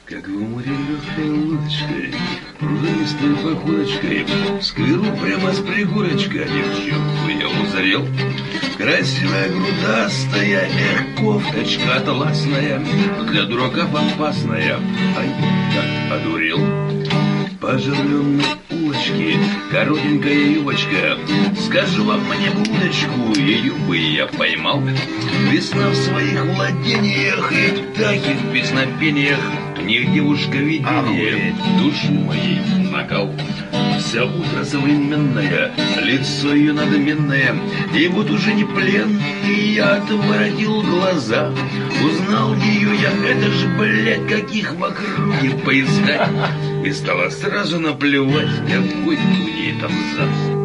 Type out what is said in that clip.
Как в море легкой лодочкой, пружинистой походочкой, сквиру прямо с пригорочка девчонку я узрел. Красивая грудастая, эх, кофточка атласная, для дураков опасная, ай, как одурел. По оживленной улочке коротенькая юбочка, скажу вам мне будочку, ее бы я поймал. Весна в своих владениях и птахи в песнопениях, не девушка видение души моей накал. Вся утро современное, лицо ее надменное, и вот уже не пленный я отворотил глаза. Узнал ее я, это ж, блядь, каких в округе поискать. И стало сразу наплевать, какой у ней там зад.